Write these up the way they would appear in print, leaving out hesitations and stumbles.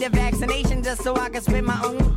a vaccination just so I can spit my own.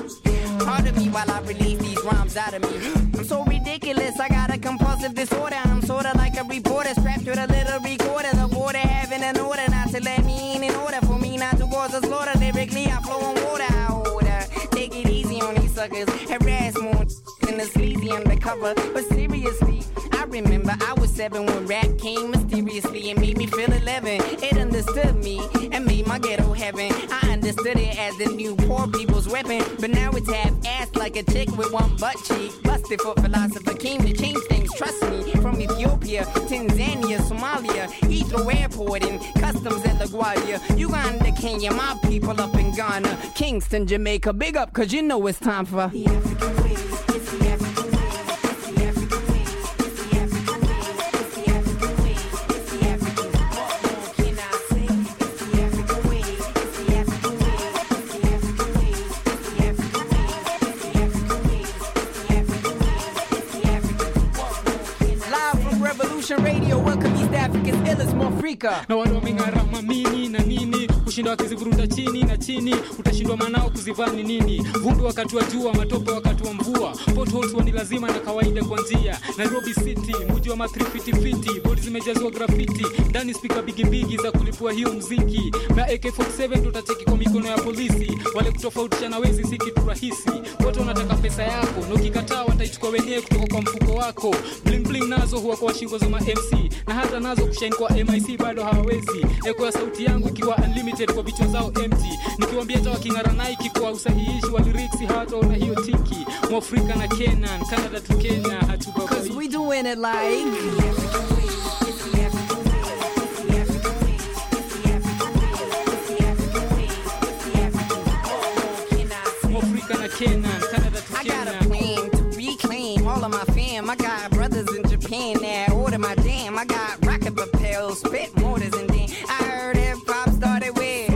Pardon me while I release these rhymes out of me. I'm so ridiculous, I got a compulsive disorder. I'm sorta like a reporter strapped with a little recorder. The border having an order not to let me in order for me not to cause a slaughter. Lyrically, I flow on water. I order. Take it easy on these suckers. Harass more than the sleazy undercover. But seriously, I remember I was 7 when rap came mysteriously and made me feel 11. It understood me and made my ghetto heaven. I understood it as the new poor people's weapon, but now it's half-assed like a chick with one butt cheek. Busted for philosopher came to change things, trust me. From Ethiopia, Tanzania, Somalia, Heathrow Airport and customs at LaGuardia, Uganda, Kenya, my people up in Ghana, Kingston, Jamaica, big up, cause you know it's time for the African way. It's the African way. It's the African way. It's the African way. It's the African way. It's the African way. What more can I say? It's the African way. It's the African way. It's the African way. It's the African way. It's the African way. It's the African way. It's the African way. What more can I say? Live from Revolution Radio, welcome East Africa's illest Mwafrika. Na wale wameng'arama mini na nini, kushinda wakizivuruta chini na chini, utashindwa manao kuzivani nini. Vumbi wakati wa jua, matope wakati wa mvua, potholes wani lazima na kawaida kwa njia. Nairobi City, mji wa matrifiti-fiti, bodi zimejazwa graffiti, ndani speaker bigi za kulipua hiyo mziki. Na AK-47 tutacheki kwa mikono ya polisi, wale kutofautisha na wezi si kitu rahisi. Watu wanataka pesa yako, na ukikataa wataichukua wenyewe kutoka kwa mfuko wako. Bling bling nazo huwa kwa shingo za ma-MC, na hata nazo kushine kwa MIC bado hawawezi. Eko ya sauti yangu ikiwa unlimited kwa vichwa zao empty, nikiwaambia hata waking'ara Nike kwa usahihishi wa lyrics hata na hiyo tiki. Mwafrika na Kenan, Canada to Kenya, hatubagui. Cause we doing it like the African way. It's the African way. It's the African way. It's the African way. It's the African way. It's the African way. What more can I say? Mwafrika na Kenan, Canada to Kenya. I got a plan to reclaim all of my fam. I got brothers in Japan that order my jam. I got rocket propels, spit mortars and then I heard hip-hop started with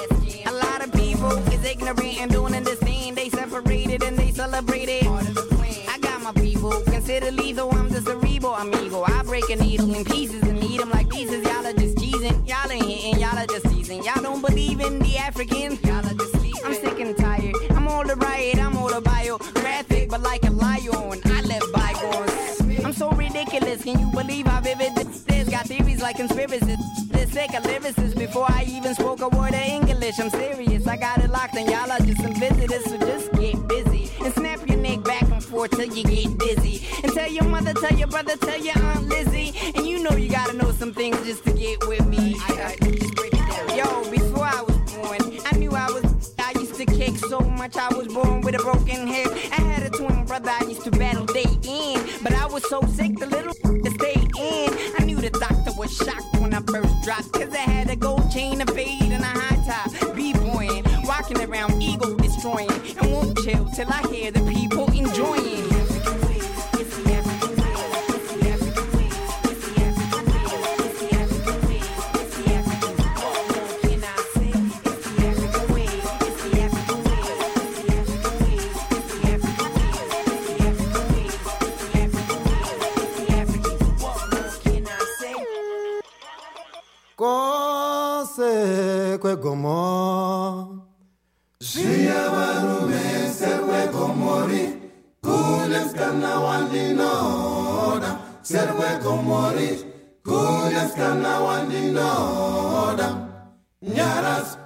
a lot of people is ignorant and don't understand. They separated and they celebrated. I got my people consider lethal. I'm the cerebral amigo. I break a needle in pieces and eat them like pieces. Y'all are just cheesing, y'all ain't hitting, y'all are just teasing. Y'all don't believe in the Africans, y'all are just sleeping. I'm sick and tired, I'm all the riot, I'm all the biographic, but like a lion, I let bygones. I'm so ridiculous, can you believe how vivid this is? Got theories like conspiracies. This sick of lyricists before I even spoke a word of English. I'm serious, I got it locked and y'all are just some visitors, so just get busy and snap your neck back and forth till you get dizzy. And tell your mother, tell your brother, tell your Aunt Lizzie. And you know you gotta know some things just to get with me. Just break it down. Yo, before I was born, I knew I used to kick so much. I was born with a broken hip. I had a twin brother, I used to battle day in, but I was so sick the little to stay in. I knew the doctor was shocked when I first dropped, cause I had a gold chain, a fade, and a high top. B-boying, walking around ego destroying, and won't chill till I hear the people enjoying. Kwe gomo Shia warume serwe gomori Kules kana wandinoda Serwe gomori Kules kana wandinoda Nyaras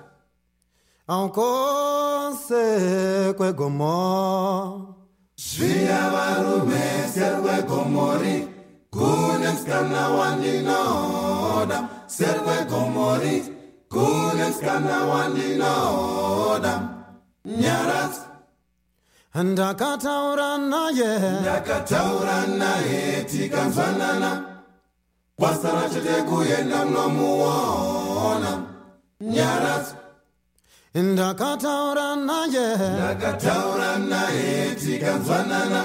Anko se kwe gomo Shia warume serwe gomori Kules kana wandinoda Serwe gomori Kules kana wandinoda Nyaras Ndakataura naye tikanzwanana Wasara chete kuyenda mnomuona Nyaras Ndakataura naye tikanzwanana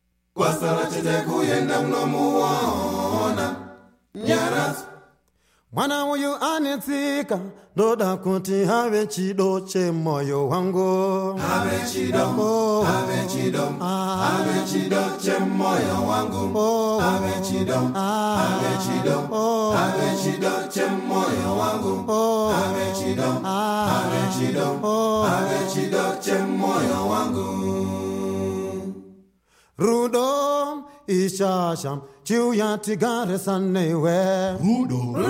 Wasara chete kuyenda mnomuona Nyaras Mwana uyu anetsika, ndoda kuti have chido che moyo wangu. Have chido, have chido, have chido che moyo wangu. Have chido, have chido, have chido che moyo wangu. Have chido, have chido, have chido che moyo wangu. Rudo ishasham chiuya tigare sanewe. Rudo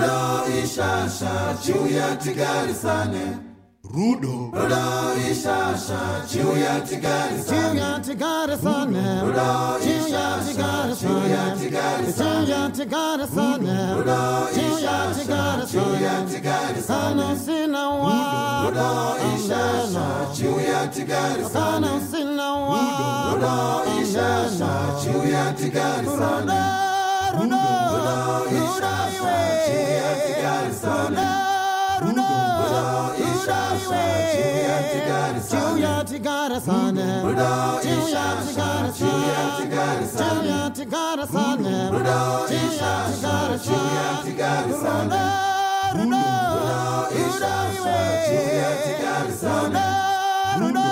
ishasha chiuya tigare sane. Rudo ishasha chiuya tigare sane. Chiuya tigare sane. Rudo ishasha chiuya tigare sane. Chiuya tigare sane. Rudo ishasha chiuya tigare sane. Sina wa. Rudo ishasha chiuya tigare sane. Sina wa. Rudo ishasha chiuya tigare sane. Rudo ishasha chiuya tigare sane. Rudo ishasha chiuya tigare sane. Chiuya tigare sane. Rudo ishasha chiuya tigare sane. Chiuya tigare sane. Rudo ishasha chiuya tigare sane. Rudo ishasha chiuya tigare sane. Rudo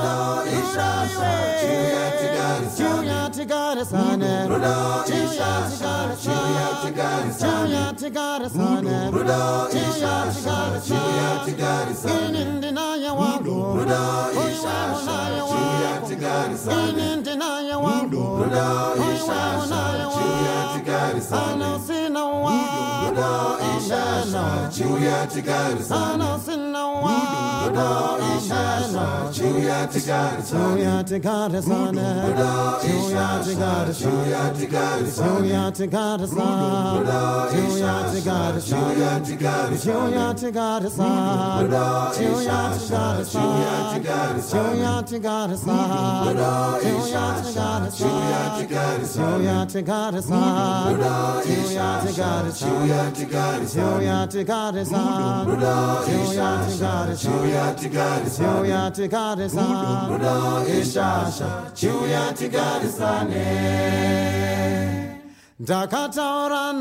ishasha chiuya tigare sane. Chiuya tigare sane. Rudo ishasha chiuya tigare sane. Chiuya tigare sane. Rudo ishasha chiuya tigare sane. Inindinaya wangu. Rudo ishasha chiuya tigare sane. Inindinaya wangu. Rudo ishasha chiuya tigare sane. Sina wa. Rudo ishasha chiuya tigare sane. Sina wa. Rudo ishasha chiuya tigare sane. Chiuya tigare sane. Rudo ishasha chiuya tigare sane. Chiuya tigare sane. Rudo ishasha chiuya tigare sane. Chiuya tigare sane. Rudo ishasha chiuya tigare sane. Chiuya tigare sane. Rudo ishasha chiuya tigare sane. Chiuya tigare sane. Rudo ishasha chiuya tigare sane. Chiuya tigare sane. Rudo ishasha chiuya tigare sane. Chiuya tigare sane. Rudo ishasha chiuya tigare sane. Ndakataura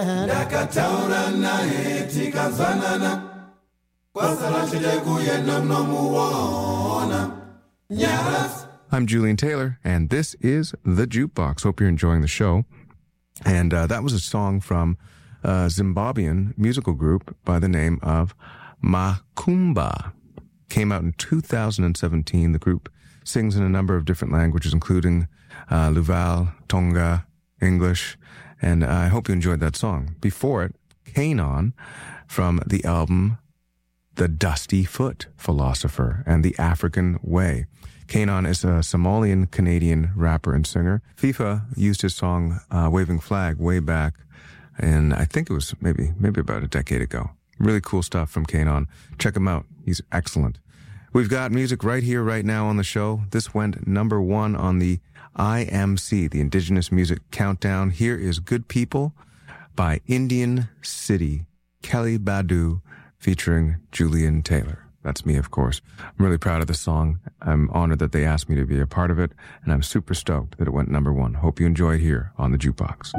naye tikazanana. Kwasala chile kuyenda mnomuona. Nyaras. I'm Julian Taylor, and this is The Jukebox. Hope you're enjoying the show. And that was a song from a Zimbabwean musical group by the name of Makumba. Came out in 2017. The group sings in a number of different languages, including Luval, Tonga, English, and I hope you enjoyed that song. Before it, Kanon from the album The Dusty Foot Philosopher and the African Way. Kanon is a Somalian-Canadian rapper and singer. FIFA used his song Waving Flag way back, and I think it was maybe about a decade ago. Really cool stuff from Kanon. Check him out. He's excellent. We've got music right here, right now on the show. This went number 1 on the IMC, the Indigenous Music Countdown. Here is Good People by Indian City, Kelly Badu, featuring Julian Taylor. That's me, of course. I'm really proud of the song. I'm honored that they asked me to be a part of it, and I'm super stoked that it went number 1. Hope you enjoy it here on The Jukebox.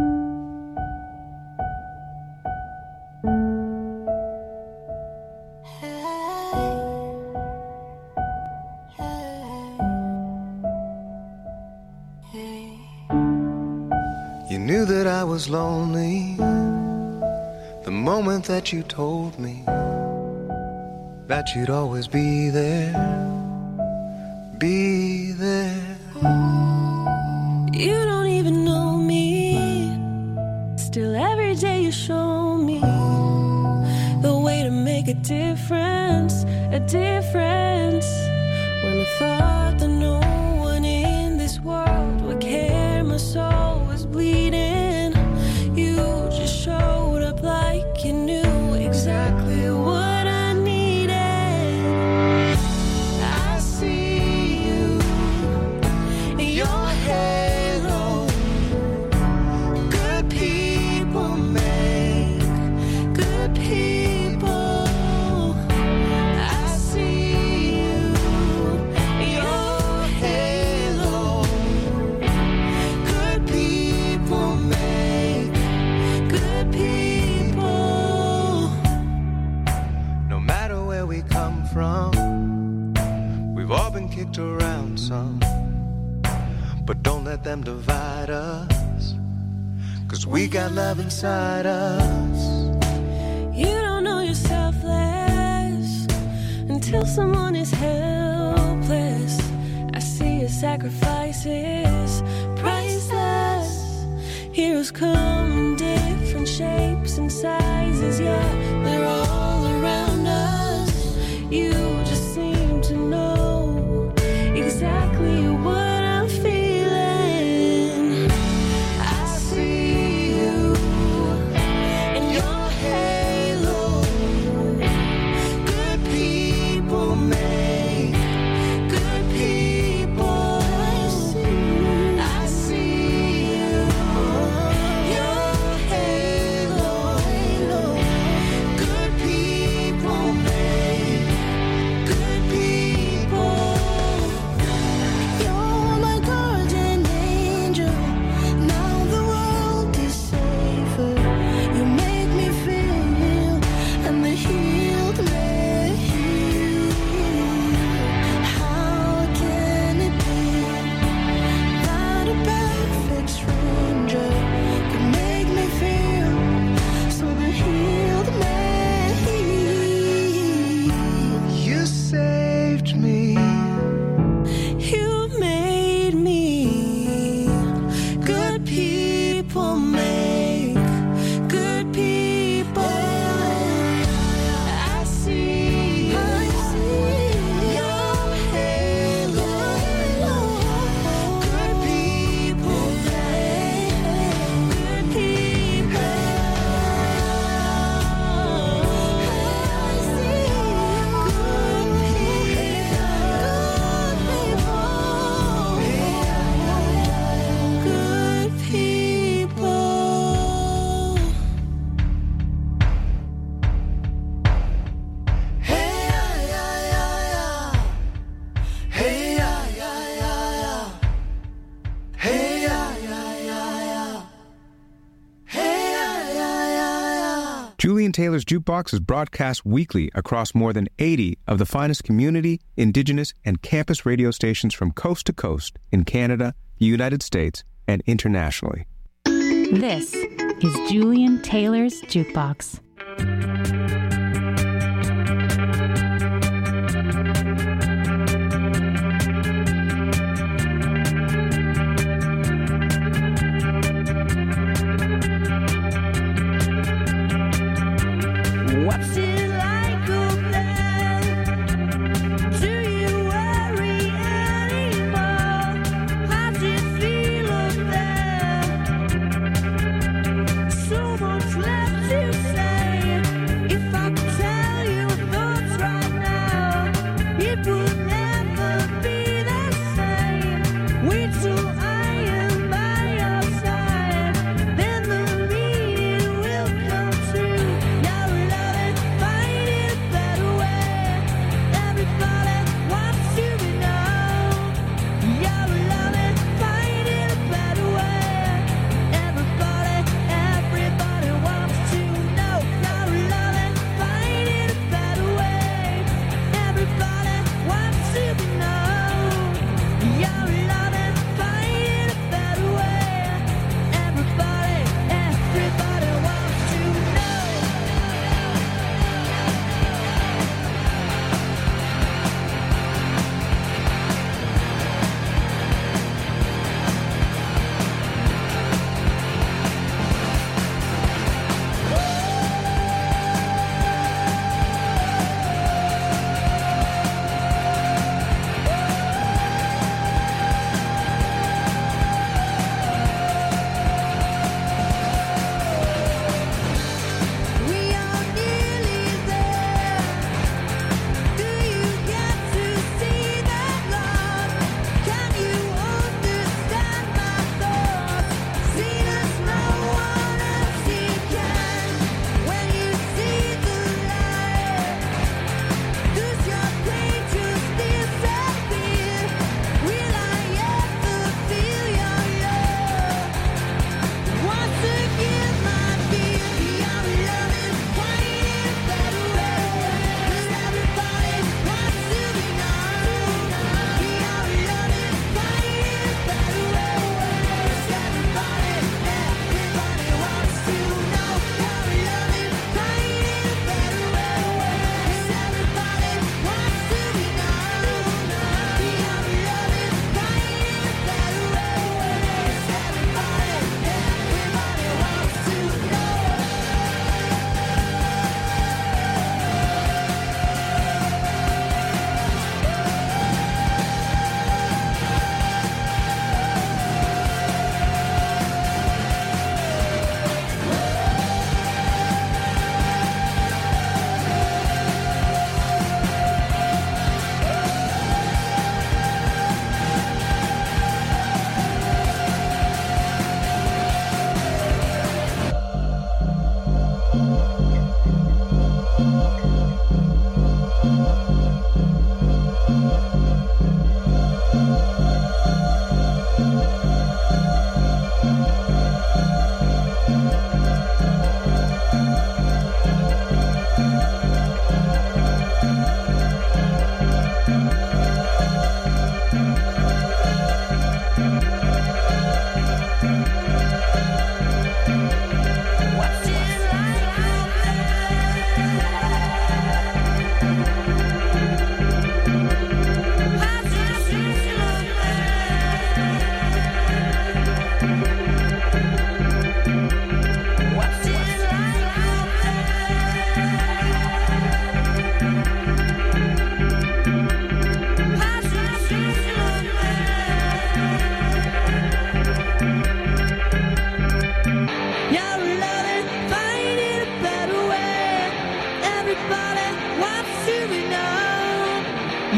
You knew that I was lonely the moment that you told me that you'd always be there, be there. You don't even know me, still every day you show me the way to make a difference, a difference. When I thought that no one in this world would care, my soul was bleeding. You just showed up like you knew exactly what I needed. I see you, your halo. Good people make good people. I see you, your halo. Good people. We've all been kicked around some, but don't let them divide us, 'cause we got love inside us. You don't know you're selfless until someone is helpless. I see your sacrifices, priceless. Heroes come in different shapes and sizes, yeah, they're all around us. You just seem to know exactly what I'm feeling. I see you in your halo. Good people make good people. I see you, your halo. Good people make good people. You're my guardian angel. Now the world is safer. You make me feel, and the healed may heal. How can it be that a perfect stranger can make me feel, so the healed may heal? You saved me. You made me. Good people make good people. I see your halo. Good people make good people. I see good people. Hey, yeah, yeah, yeah, yeah. Hey, yeah, yeah, yeah, yeah. Hey, yeah, yeah, yeah, yeah. Hey, yeah, yeah, yeah, yeah. Julian Taylor's Jukebox is broadcast weekly across more than 80 of the finest community, indigenous, and campus radio stations from coast to coast in Canada, the United States, and internationally. This is Julian Taylor's Jukebox. What's it like up there? Do you worry anymore? How's it feel up there? So much left to say.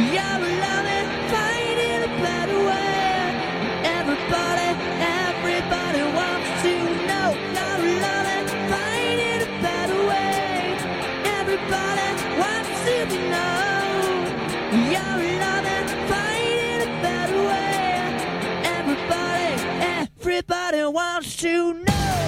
You're loving, finding a better way. Everybody wants to know. You're loving, finding a better way. Everybody wants to know. You're loving, finding a better way. Everybody wants to know.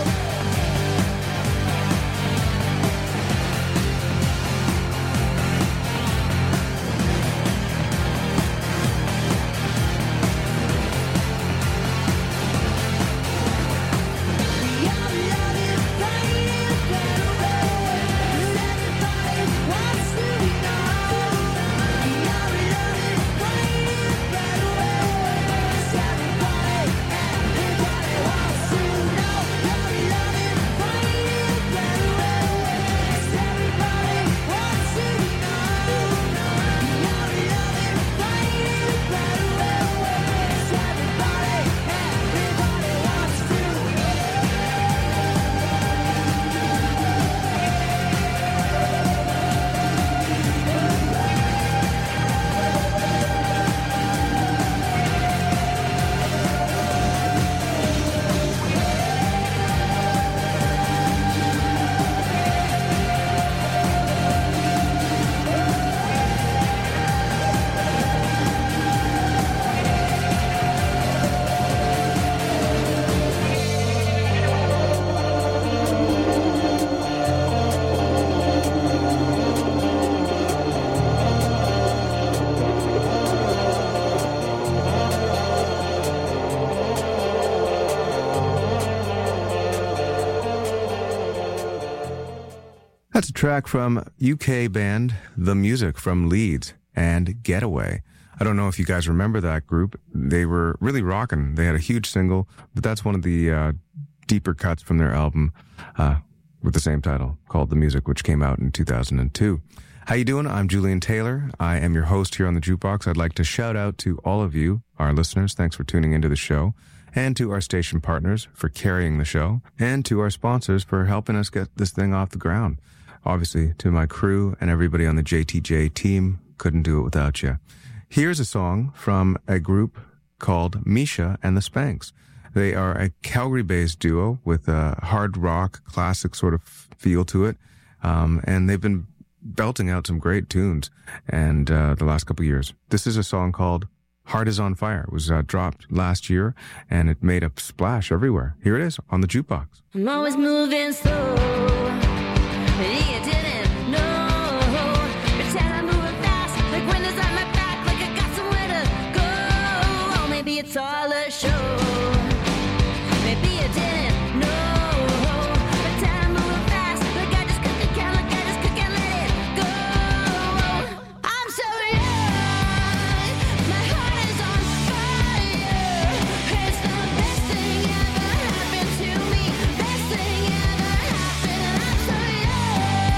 That's a track from UK band The Music from Leeds and Getaway. I don't know if you guys remember that group. They were really rocking. They had a huge single, but that's one of the deeper cuts from their album with the same title called The Music, which came out in 2002. How you doing? I'm Julian Taylor. I am your host here on the Jukebox. I'd like to shout out to all of you, our listeners. Thanks for tuning into the show. And to our station partners for carrying the show. And to our sponsors for helping us get this thing off the ground. Obviously, to my crew and everybody on the JTJ team, couldn't do it without you. Here's a song from a group called Misha and the Spanks. They are a Calgary-based duo with a hard rock, classic sort of feel to it. And they've been belting out some great tunes and the last couple of years. This is a song called Heart is on Fire. It was dropped last year, and it made a splash everywhere. Here it is on the Jukebox. I'm always moving slow. You didn't know. Pretend I'm moving fast, like windows on my back, like I got somewhere to go. Oh, maybe it's all a show. Maybe you didn't know. Pretend I'm moving fast, like I just can't let it go. I'm so young, my heart is on fire. It's the best thing ever happened to me. Best thing ever happened. I'm so young.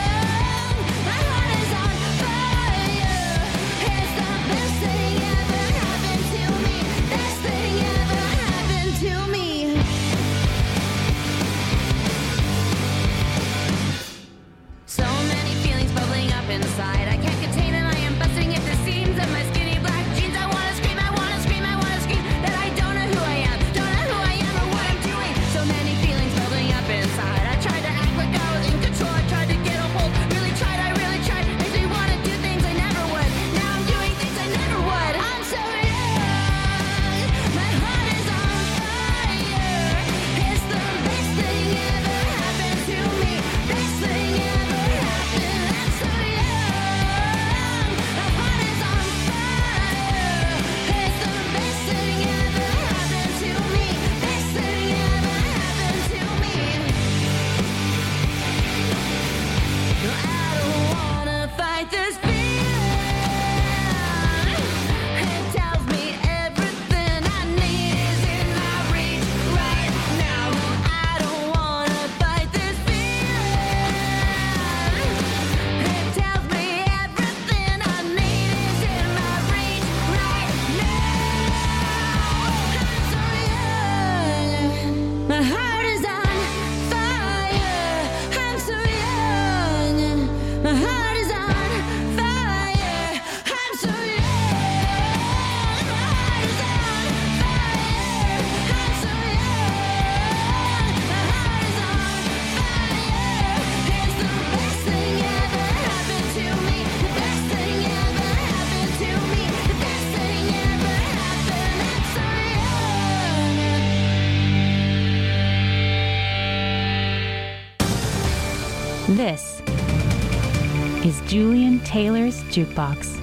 This is Julian Taylor's Jukebox.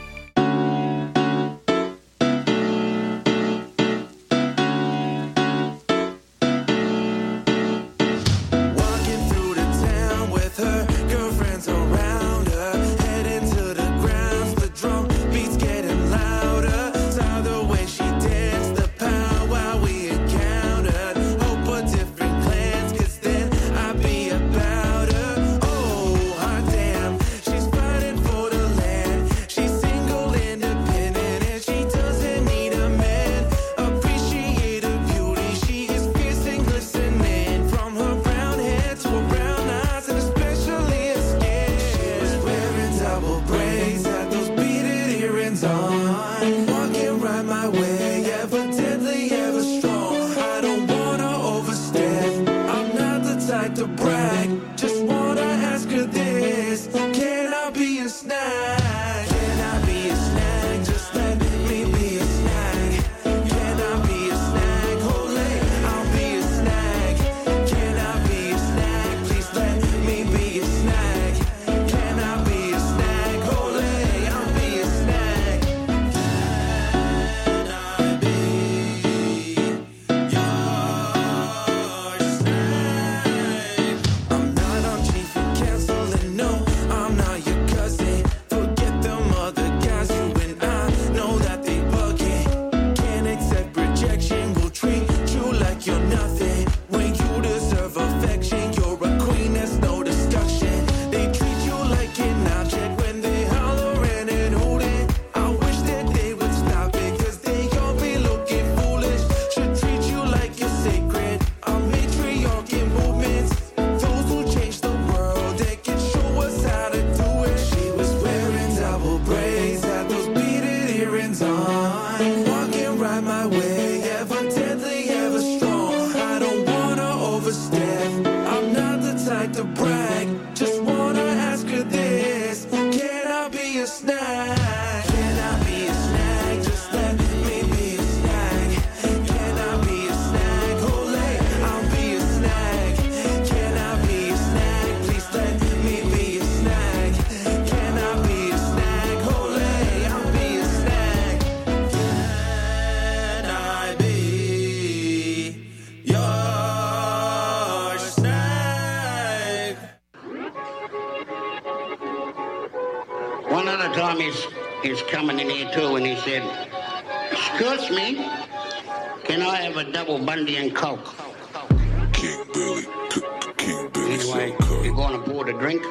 He's coming in here too, and he said, "Excuse me, can I have a double Bundy and Coke?" King Billy, anyway, you going to pour the drink?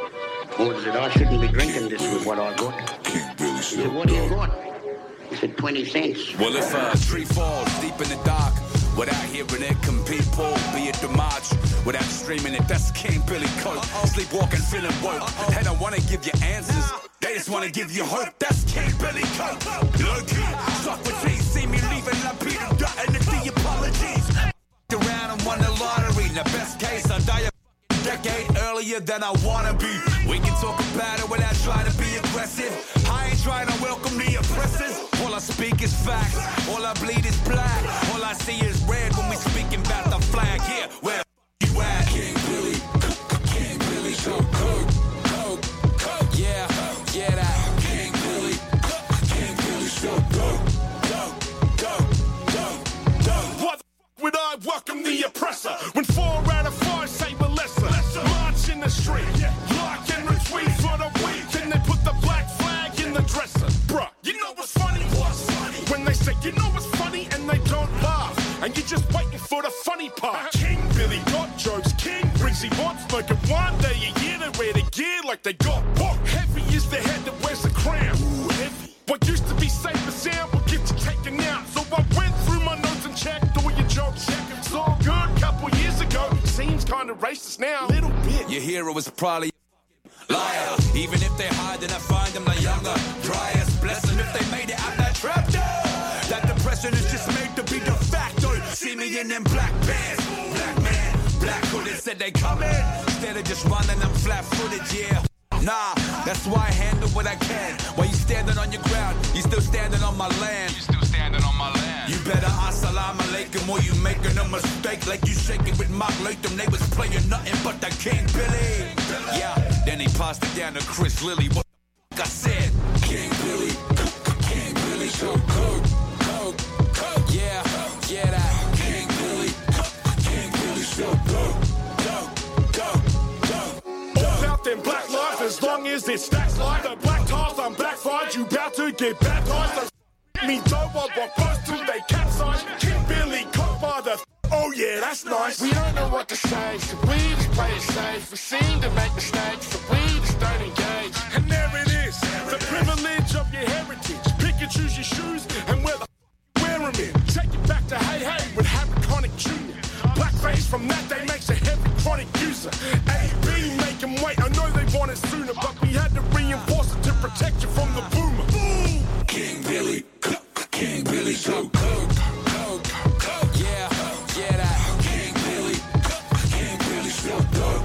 Or is it I shouldn't be drinking this with what I got? King Billy He said, "What do you got?" He said, 20 cents. Well, if a tree falls deep in the dark, without hearing it, can people be at the march? Without streaming it, that's King Billy Coke. Sleepwalking, feeling woke. They don't want to give you answers. They just want to give you hope. That's King Billy Coke. Low-key, Socrates, see me leaving La Peter, and it's the apologies. Around and won the lottery. In the best case, I die a decade earlier than I want to be. We can talk about it without trying to be aggressive. I ain't trying to welcome the oppressors. All I speak is facts. All I bleed is black. All I see is red when we speaking about the flag. Yeah, where you at? King Billy, King Billy, so Coke. Yeah, yeah, that King Billy, so go. What would I welcome the oppressor when 4 out of 5 say we're lesser? March in the street, like and retweet for the week, and they put the black flag in the dresser. Bruh, you know what's funny? When they say you know what's funny and they don't laugh, and you're just waiting for the funny part. King Billy got jokes, King brings he wants smoking 1 day a year. They wear the gear like they got what? Heavy is the head that wears the crown. Ooh, heavy. What used to be safe and sound will get you taken out. So I went through my notes and checked all your jokes. It's all good, couple years ago. Seems kind of racist now. Little bit. Your hero is probably a liar. Even if they hide, then I find them like younger dryers. Bless them if they made it out that trap door. That depression is just made to be de facto. See me in them black bands. Black man, black hooded said they coming. Instead of just running them flat-footed, yeah. Nah, that's why I handle what I can. While you standing on your ground, you still standing on my land. You still standing on my land. You better assalamu alaikum or you making a mistake like you shaking with Mark Latham. They was playing nothing but the King Billy. Yeah, then he passed it down to Chris Lilly. What the f*** I said? King Billy, King Billy, so coke, yeah, that. King Billy, so coke. All out them black lives as long as it stacks like the black tiles. I'm backfired, you bout to get baptized. So me dope, I walk close till they capsize. King Billy, caught by the oh yeah, that's nice. We don't know what to say, so we just play it safe. We seem to make mistakes, so we just don't engage. And there it is, the privilege of your heritage. Pick and choose your shoes and wear them in. Take it back to Hey Hey with Harry Connick Jr. Blackface from that day makes a heavy chronic user. A.B. make him wait, I know they want it sooner, but we had to reinforce it to protect you from the boomer. Boom! King Billy, so coke, Yeah, that. King Billy, so dope.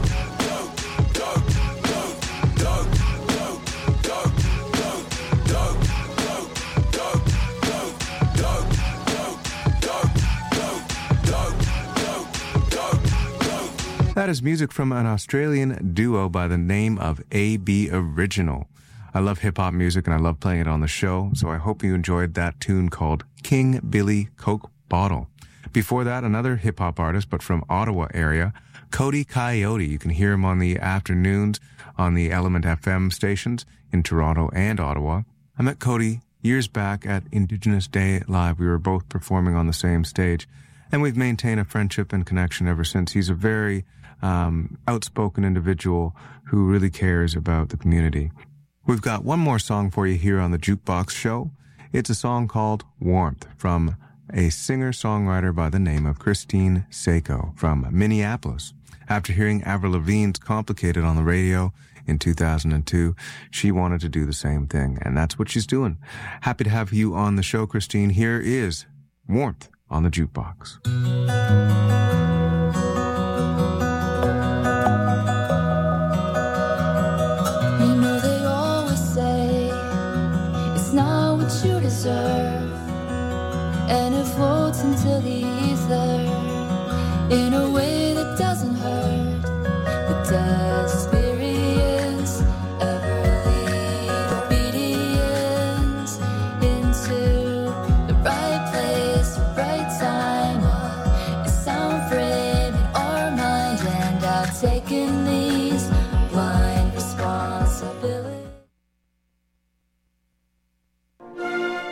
That is music from an Australian duo by the name of AB Original. I love hip-hop music and I love playing it on the show, so I hope you enjoyed that tune called King Billy Coke Bottle. Before that, another hip-hop artist, but from Ottawa area, Cody Coyote. You can hear him on the afternoons on the Element FM stations in Toronto and Ottawa. I met Cody years back at Indigenous Day Live. We were both performing on the same stage, and we've maintained a friendship and connection ever since. He's a very outspoken individual who really cares about the community. We've got one more song for you here on the Jukebox Show. It's a song called Warmth from a singer-songwriter by the name of Christine Seiko from Minneapolis. After hearing Avril Lavigne's Complicated on the radio in 2002, she wanted to do the same thing, and that's what she's doing. Happy to have you on the show, Christine. Here is Warmth on the Jukebox. You know they always say it's not what you deserve, and it floats into the ether in a way